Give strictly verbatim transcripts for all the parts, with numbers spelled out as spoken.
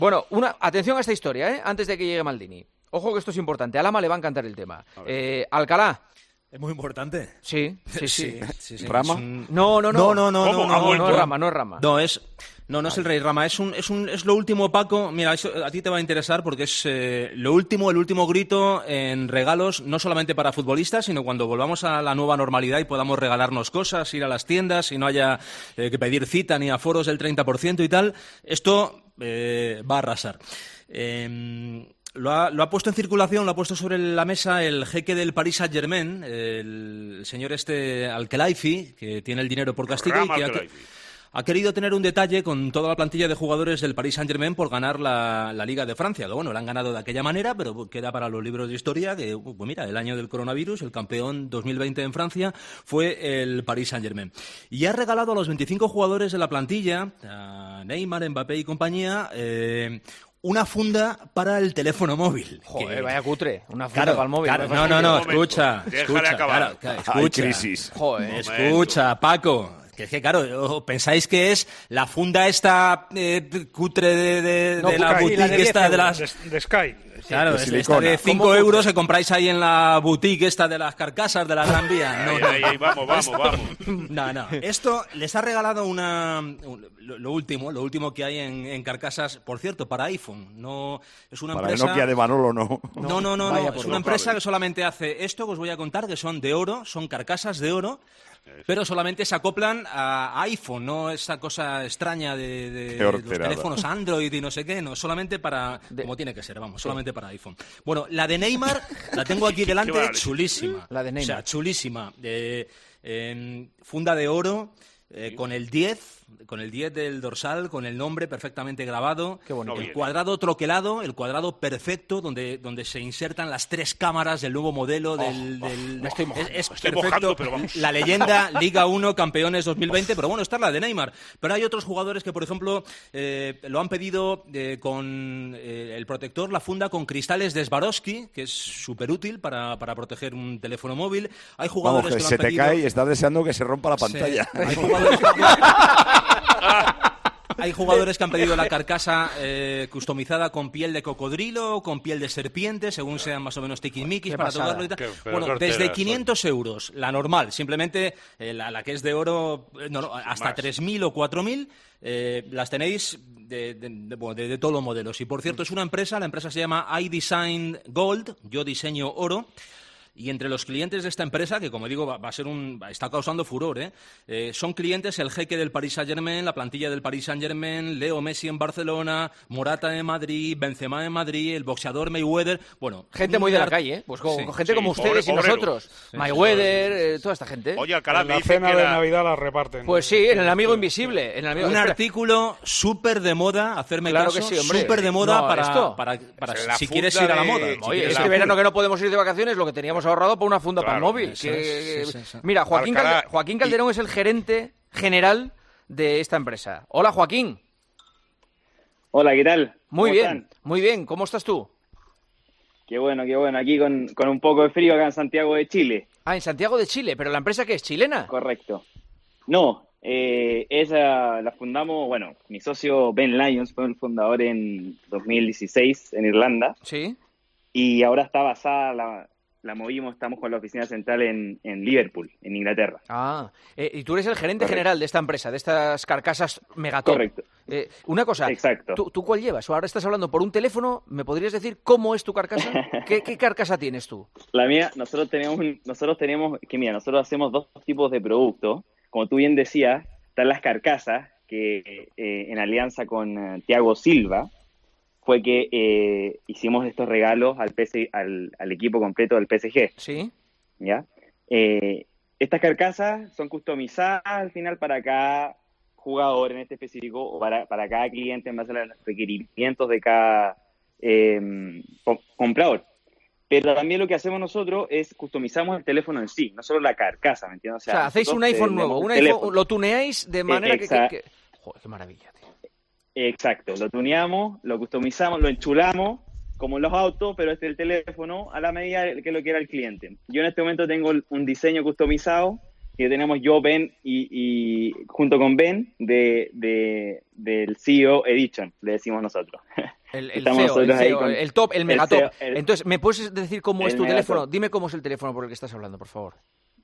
Bueno, una atención a esta historia, ¿eh? Antes de que llegue Maldini. Ojo que esto es importante. A Lama le va a encantar el tema. Eh, Alcalá. Es muy importante. Sí, sí, sí. sí, sí, sí. ¿Rama? Un... No, no, no. No, no, no, no, no, no, no es Rama, no es Rama. No, es... No, no es el Rey Rama, es un, es un, es lo último, Paco. Mira, eso a ti te va a interesar porque es eh, lo último, el último grito en regalos, no solamente para futbolistas, sino cuando volvamos a la nueva normalidad y podamos regalarnos cosas, ir a las tiendas y no haya eh, que pedir cita ni aforos del treinta por ciento y tal. Esto eh, va a arrasar. Eh, Lo ha, lo ha puesto en circulación, lo ha puesto sobre la mesa el jeque del Paris Saint-Germain, el señor este Al-Khelaifi, que tiene el dinero por castigo y que ha, ha querido tener un detalle con toda la plantilla de jugadores del Paris Saint-Germain por ganar la, la Liga de Francia. Bueno, la han ganado de aquella manera, pero queda para los libros de historia que, pues mira, el año del coronavirus, el campeón dos mil veinte en Francia fue el Paris Saint-Germain. Y ha regalado a los veinticinco jugadores de la plantilla, a Neymar, Mbappé y compañía, eh, una funda para el teléfono móvil. Joder, que... vaya cutre. Una funda claro, para el móvil. Claro, no, no, no, escucha. Déjale escucha, acabar. Claro, claro, escucha. Hay crisis. Joder. Escucha, Paco. Que es que, claro, pensáis que es la funda esta eh, cutre de, de, No, de la Sky, boutique la de esta de las... De, de Sky. Claro, de es silicona. esta de cinco euros que compráis ahí en la boutique esta de las carcasas de la Gran Vía. No, Ahí, no. ahí, ahí, vamos, vamos, vamos. No, no. Esto les ha regalado una un- lo, lo último, lo último que hay en, en carcasas, por cierto, para iPhone. No es una Para el empresa. Nokia de Manolo, no. No, no, no, Vaya no. por Es una Dios. empresa que solamente hace esto que os voy a contar, que son de oro, son carcasas de oro, pero solamente se acoplan a iPhone, no esa cosa extraña de, de- Qué de los horterada. teléfonos Android y no sé qué, no, solamente para, De- como tiene que ser, vamos, solamente para iPhone. Bueno, la de Neymar la tengo aquí delante, maravilla. chulísima. La de Neymar. O sea, chulísima. Eh, em, funda de oro, eh, con el diez, con el diez del dorsal, con el nombre perfectamente grabado. Qué bonito. El Bien. cuadrado troquelado, el cuadrado perfecto, donde, donde se insertan las tres cámaras del nuevo modelo del... del- me estoy mojando. es, es Me estoy perfecto. mojando, pero vamos. La leyenda Liga uno Campeones dos mil veinte, pero bueno, esta es la de Neymar. Pero hay otros jugadores que, por ejemplo, eh, lo han pedido eh, con eh, el protector, la funda con cristales de Swarovski, que es súper útil para, para proteger un teléfono móvil. Hay Vamos, jugadores que que lo se han te pedido... cae y estás deseando que se rompa la pantalla. Sí. Hay jugadores que... Hay jugadores que han pedido la carcasa eh, customizada con piel de cocodrilo, con piel de serpiente, según sean más o menos tiquismiquis Qué para pasada. tocarlo y tal. Qué- pero Bueno, qué hortera desde soy. quinientos euros, la normal, simplemente eh, la, la que es de oro, eh, no, no, hasta Más. tres mil o cuatro mil, eh, las tenéis de, de, de, bueno, de- de todos los modelos. Y por cierto, es una empresa, la empresa se llama iDesign Gold, yo diseño oro. Y entre los clientes de esta empresa, que como digo, va, va a ser un, va- está causando furor, ¿eh? Eh, son clientes el jeque del Paris Saint-Germain, la plantilla del Paris Saint-Germain, Leo Messi en Barcelona, Morata en Madrid, Benzema en Madrid, el boxeador Mayweather, bueno... Gente un muy de la ar- calle, ¿eh? Pues como, Sí. gente Sí, como pobre- ustedes y obrero. nosotros. Sí, Mayweather, eh, toda esta gente. Oye, Alcalá, En me la dice cena que de la... Navidad la reparten. Pues sí, en el amigo invisible. En el amigo... Un Espera. artículo súper de moda, hacerme Claro caso, que sí, hombre. súper de moda No, para, esto. para, para Es la si quieres funda ir a la de- moda. Oye, Si Oye, quieres este ir a- verano que no podemos ir de vacaciones, lo que teníamos ahorrado para una funda para el Claro, móvil. eso que- es, sí, sí, sí. Mira, Joaquín, Alcalá, Calde- Joaquín Calderón es el gerente general de esta empresa. Hola, Joaquín. Hola, ¿qué tal? Muy ¿Cómo bien, están? muy bien. ¿Cómo estás tú? Qué bueno, qué bueno. Aquí con, con un poco de frío acá en Santiago de Chile. Ah, en Santiago de Chile. ¿Pero la empresa qué es? ¿Chilena? Correcto. No, eh, esa la fundamos, bueno, mi socio Ben Lyons fue el fundador en dos mil dieciséis en Irlanda Sí. y ahora está basada, la, la movimos, estamos con la oficina central en, en Liverpool, en Inglaterra. Ah, eh, y tú eres el gerente Correcto. general de esta empresa, de estas carcasas megatop. Correcto. Eh, una cosa, Exacto. ¿tú, ¿tú cuál llevas? Ahora estás hablando por un teléfono, ¿me podrías decir cómo es tu carcasa? ¿Qué, qué carcasa tienes tú? La mía, nosotros tenemos, un- nosotros tenemos, que mira, nosotros hacemos dos tipos de productos. Como tú bien decías, están las carcasas, que eh, en alianza con eh, Thiago Silva, fue que eh, hicimos estos regalos al, P S al, al equipo completo del P S G, ¿Sí? ¿ya? Eh, estas carcasas son customizadas al final para cada jugador en este específico, o para, para cada cliente en base a los requerimientos de cada eh, co- comprador. Pero también lo que hacemos nosotros es customizamos el teléfono en sí, no solo la carcasa, ¿me entiendes? O sea, hacéis un nosotros iPhone tenemos nuevo, un un iPhone, teléfono. lo tuneáis de manera que, que, exacto. que- Joder, qué maravilla, tío. Exacto, lo tuneamos, lo customizamos, lo enchulamos, como en los autos, pero este es el teléfono a la medida que lo quiera el cliente. Yo en este momento tengo un diseño customizado que tenemos yo, Ben, y, y junto con Ben, de, de, del C E O Edition, le decimos nosotros. El, el Estamos C E O, el, nosotros C E ahí O, con- el top, el megatop. C E O, el- Entonces, ¿me puedes decir cómo es el tu megatop. teléfono? Dime cómo es el teléfono por el que estás hablando, por favor.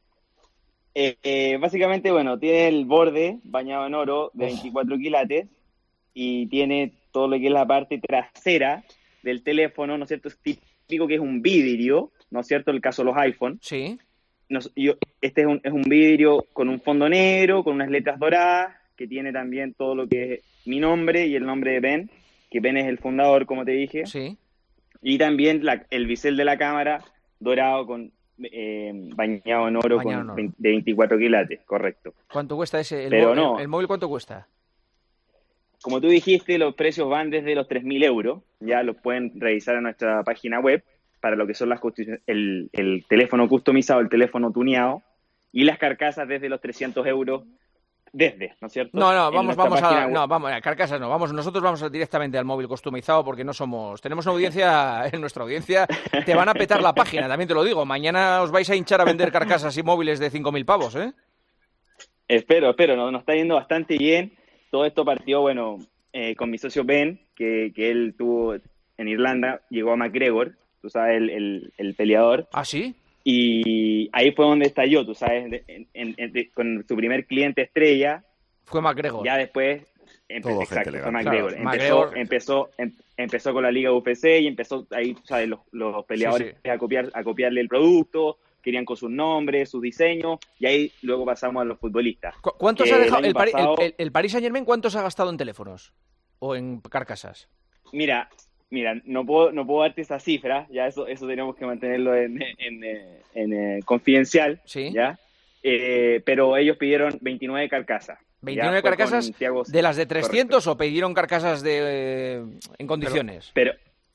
Eh, eh, básicamente, bueno, tiene el borde bañado en oro de veinticuatro quilates y tiene todo lo que es la parte trasera del teléfono, ¿no es cierto? Es típico que es un vidrio, ¿no es cierto? El caso de los iPhone. Sí. Nos- yo- este es un, es un vidrio con un fondo negro, con unas letras doradas, que tiene también todo lo que es mi nombre y el nombre de Ben, que Ben es el fundador, como te dije. Sí. Y también la- el bisel de la cámara dorado con eh, bañado en oro, Bañado con en oro. veinte de veinticuatro quilates, correcto. ¿Cuánto cuesta ese? El, Pero mo- no. el, el móvil cuánto cuesta? Como tú dijiste, los precios van desde los tres mil euros. Ya los pueden revisar en nuestra página web para lo que son las custi- el, el teléfono customizado, el teléfono tuneado, y las carcasas desde los trescientos euros desde, ¿no es cierto? No, no, En vamos, nuestra vamos página a, web. no, vamos, a carcasas no, vamos, nosotros vamos directamente al móvil customizado porque no somos, tenemos una audiencia, en nuestra audiencia te van a petar la página, también te lo digo, mañana os vais a hinchar a vender carcasas y móviles de cinco mil pavos, ¿eh? Espero, espero, nos, nos está yendo bastante bien. Todo esto partió, bueno, eh, con mi socio Ben, que, que él tuvo en Irlanda, llegó a McGregor, tú sabes, el, el, el peleador, ¿Ah, sí? y ahí fue donde estalló, tú sabes, de- en- en- en- de- con su primer cliente estrella. Fue McGregor. Ya después, empe- Todo exacto, gente fue legal. McGregor. Claro, empezó, McGregor. empezó, em- empezó con la liga U F C y empezó ahí, tú sabes, los, los peleadores Sí, a copiar, a copiarle el producto, querían con sus nombres, sus diseños, y ahí luego pasamos a los futbolistas. ¿Cu- ¿Cuántos Que ha el dejado año el, Pari- pasado- el, el- el Paris Saint Germain? ¿Cuántos ha gastado en teléfonos o en carcasas? Mira, mira, no puedo, no puedo darte esa cifra, ya eso, eso tenemos que mantenerlo en, en, eh, en, eh, confidencial, Sí. ya. Eh, pero ellos pidieron veintinueve carcasas. veintinueve Ya fue carcasas con Thiago- de las de trescientos Correcto. o pidieron carcasas de eh, en condiciones. Pero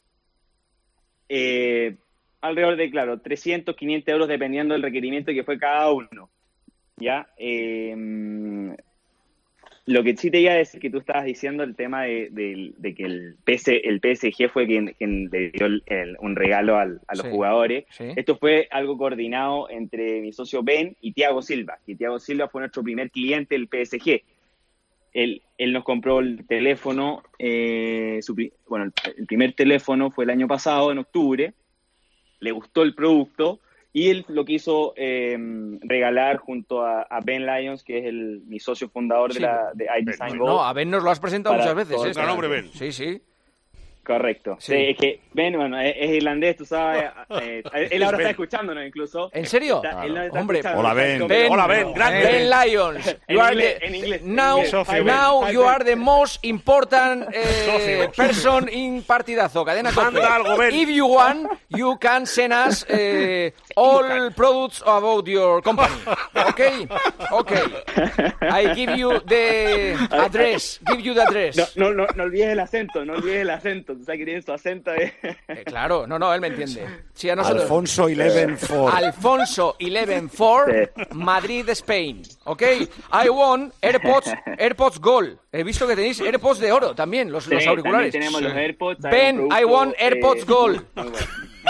eh, alrededor de, claro, trescientos, quinientos euros dependiendo del requerimiento que fue cada uno. ¿Ya? Eh, lo que sí te iba a decir que tú estabas diciendo el tema de, de- de que el, P S, el P S G fue quien, quien le dio el- el- un regalo al- a los Sí, jugadores. sí. Esto fue algo coordinado entre mi socio Ben y Thiago Silva, que Thiago Silva fue nuestro primer cliente del P S G. Él, él nos compró el teléfono, eh, su pri- bueno, el, el primer teléfono fue el año pasado, en octubre, le gustó el producto y él lo quiso eh, regalar junto a, a Ben Lyons, que es el, mi socio fundador Sí. de, la, de iDesign Go. No, a Ben nos lo has presentado Para muchas veces. todo- ¿eh? Gran hombre, Ben. Sí, sí. Correcto. Sí. Sí, es que Ben, bueno, es, es irlandés, tú sabes, eh, él ahora está escuchándonos incluso. ¿En serio? Está- él nos está Hombre, escuchando, hola, Ben. exacto, Ben, Hola, Ben, grande. Ben Lyons. En You are inglés, the- en inglés, en now, inglés. Socio, now Ben. you are the most important eh, Socio. person in Partidazo. Cadena Cope. Manda algo, Ben. If you want, you can send us eh, all products about your company. Okay? Okay. I give you the address. Give you the address. No, no, no, no olvides el acento, no olvides el acento. Tú sabes que tiene su acento de... Eh, claro, no, no, él me entiende. Sí, a nosotros. Alfonso Eleven Ford. Alfonso eleven four, Sí. Madrid, Spain. ¿Ok? I want AirPods, AirPods Gold. He visto que tenéis AirPods de oro también, los, los Sí, auriculares. también tenemos los AirPods. hay Ben, un I producto, want AirPods eh, Gold. muy bueno.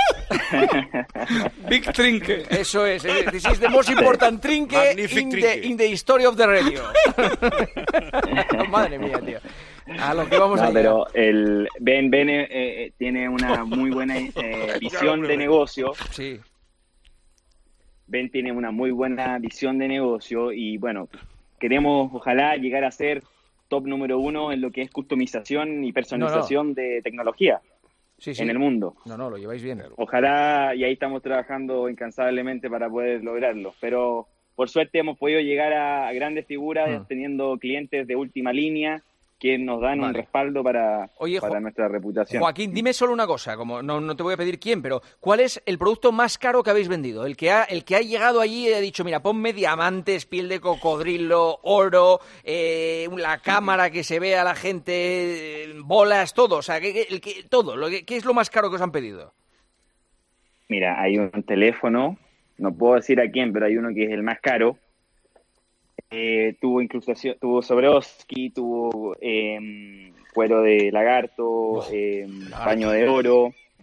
Big trinque. Eso es. eh, This is the most important trinque Magnific in the, trinque. in the history of the radio. Madre mía, tío. A lo que vamos a No, llegar. pero el Ben, Ben eh, eh, tiene una muy buena eh, visión de negocio. Sí. Ben tiene una muy buena visión de negocio y bueno, queremos ojalá llegar a ser top número uno en lo que es customización y personalización de tecnología Sí, sí. en el mundo. No, no, lo lleváis bien. Ojalá, y ahí estamos trabajando incansablemente para poder lograrlo, pero por suerte hemos podido llegar a, a grandes figuras Mm. teniendo clientes de última línea que nos dan un Vale. respaldo para, Oye, para Jo- nuestra reputación. Joaquín, dime solo una cosa, como no, no te voy a pedir quién, pero ¿cuál es el producto más caro que habéis vendido? El que ha, el que ha llegado allí y ha dicho, mira, ponme diamantes, piel de cocodrilo, oro, eh, la cámara que se vea a la gente, eh, bolas, todo, o sea, que, que- el que, todo, lo que, ¿qué es lo más caro que os han pedido? Mira, hay un teléfono, no puedo decir a quién, pero hay uno que es el más caro. Eh, tuvo incrustación, tuvo Swarovski, tuvo eh, cuero de lagarto, eh, paño de oro.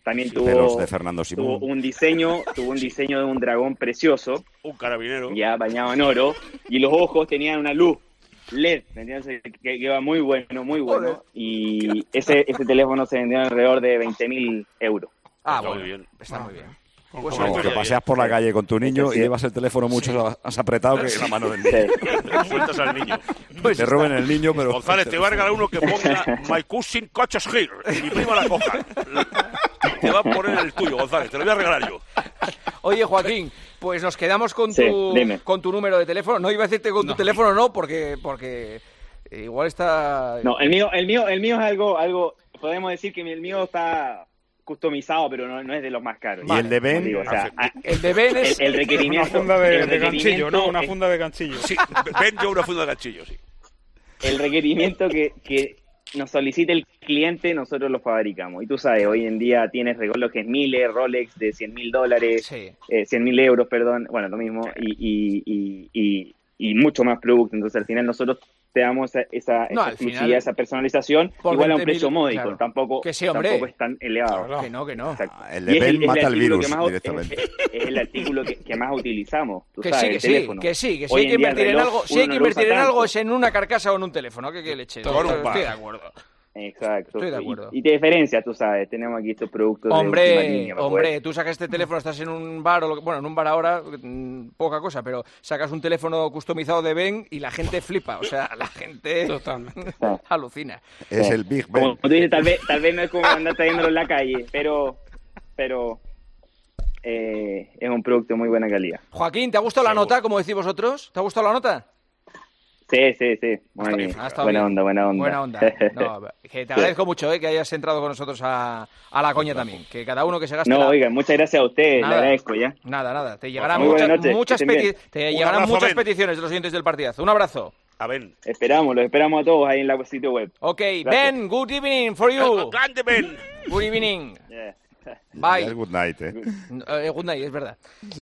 también Sí, tuvo, pelos de Fernando tuvo Simón. un diseño, tuvo un diseño de un dragón precioso, Un carabinero. ya bañado en oro, y los ojos tenían una luz L E D, ¿me entiendes? Que, que iba muy bueno, muy bueno, Joder. y ese, ese teléfono se vendió alrededor de veinte mil euros. Ah, Está bueno, muy bien. está muy bien. Con- Pues con Vamos, esto que ya paseas por la calle con tu niño y Sí. llevas el teléfono mucho más apretado que la mano del niño. Sí. bien. Sueltas al niño. Pues Te roben el niño, pero... González, te va a regalar uno que ponga My cousin catches here. Y mi prima la coja. Te va a poner el tuyo, González. Te lo voy a regalar yo. Oye, Joaquín, pues nos quedamos con Sí, tu dime. con tu número de teléfono. No iba a decirte con tu teléfono, no, porque porque igual está... No, el mío, el mío, el mío es algo, algo, podemos decir que el mío está customizado, pero no, no es de los más caros. ¿Y el de Ben? Como digo, o sea, a- El de Ben es... el, el requerimiento, Una funda de, el de ganchillo, ¿no? Una requerimiento funda de ganchillo. Sí, ven yo una funda de ganchillo, sí. es- el requerimiento que, que nos solicita el cliente, nosotros lo fabricamos. Y tú sabes, hoy en día tienes relojes Miles, Rolex de cien mil dólares, Sí. eh, cien mil euros, perdón, bueno, lo mismo, y, y, y, y, y mucho más producto. Entonces, al final, nosotros te damos esa, esa, No, esa al exclusividad, final, esa personalización, por igual a un veinte mil, precio módico, claro. tampoco, Que sí, hombre. tampoco es tan elevado. Claro. Que no, que no. Exacto. El Y de es Ben es mata el artículo virus que más- directamente. Es, es el artículo que, que más utilizamos, tú Que sabes, sí, que el sí, teléfono. que sí, que si Hoy hay que en día el invertir en reloj, algo, si uno hay que no lo usa invertir en algo tanto. es en una carcasa o en un teléfono, ¿qué, qué leche? Con un Estoy par. de acuerdo. Exacto. Estoy de acuerdo. Y, y te diferencias, tú sabes, tenemos aquí estos productos de última Hombre, línea para hombre, poder- tú sacas este teléfono, estás en un bar, o lo que- bueno, en un bar ahora, mm, poca cosa, pero sacas un teléfono customizado de Ben y la gente flipa, o sea, la gente Totalmente. alucina. Es el Big Ben. Como tú dices, tal vez, tal vez no es como andar trayéndolo en la calle, pero, pero eh, es un producto de muy buena calidad. Joaquín, ¿te ha gustado la Seguro. nota, como decís vosotros? ¿Te ha gustado la nota? Sí, sí, sí. Muy Ha bien. estado- ha estado Buena bien. onda, buena onda. Buena onda. No, que te agradezco mucho eh, que hayas entrado con nosotros a, a la coña también. Que cada uno que se gaste. No, la- oiga, muchas gracias a ustedes, Nada. le agradezco ya. Nada, nada. Te llegarán Muy buenas muchas, noches, muchas, que estén bien. peti- te Un llegarán abrazo, muchas Ben. peticiones de los oyentes del partidazo. Un abrazo. A Ben. Esperamos, los esperamos a todos ahí en la sitio web. Ok, Gracias. Ben, good evening for you. Grande Ben. Good evening. Yeah. Ya Bye. es good night, ¿eh? Eh, good night, es verdad.